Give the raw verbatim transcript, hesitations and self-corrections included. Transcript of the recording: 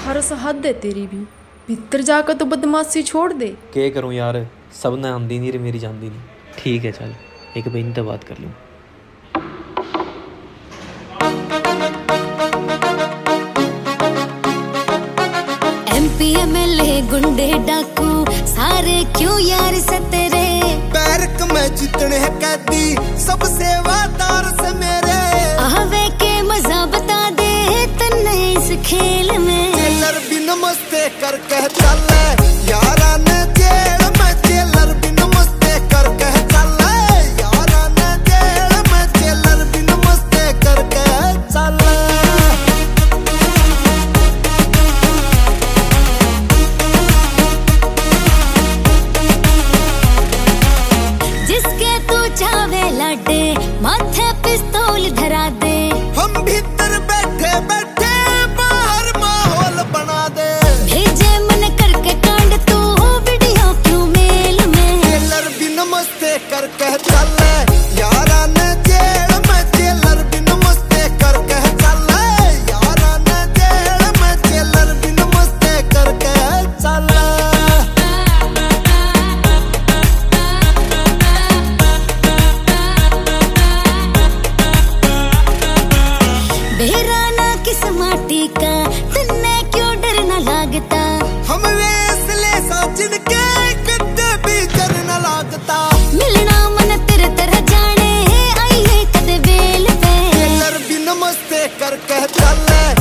थारस हद है तेरी भी, भीतर जाकर तो बदमाशी छोड़ दे। क्या करूं यार, सब ने आंदी नहीं रे मेरी जानदी नहीं। ठीक है चल, एक बहन तो बात कर लूं। एमपी एमएलए गुंडे डाकू सारे क्यों यार से तेरे, बैरक में जितने हैं कैदी सबसे वफादार से मेरे। आवे के मजा बता दे तन्ने इस खेल में, जेलर भी नमस्ते कर कह चल यारा ने जेल में, जेलर भी नमस्ते कर कह चल यारा ने जेल में, जेलर भी नमस्ते कर कह चल। जिसके तू चावे लाडे माथे पिस्तौल धरा दे, हम भीतर बैठे बैठे बाहर माहौल बना दे। भेजे मन करके कांड तू वीडियो क्यों मेल में, जेलर भी नमस्ते कर कह चल यारा ने जेल में, जेलर भी नमस्ते कर कह चल यारा ने जेल में, जेलर भी नमस्ते कर कह चल। बेराना किस माटी का तन्ने क्यों डर न लागता, हम वेसले सा जिनके कदे भी डर न लागता। मिलना मन तेरे तरह जाने आइए कद बेल पे, जेलर भी नमस्ते कर कह चल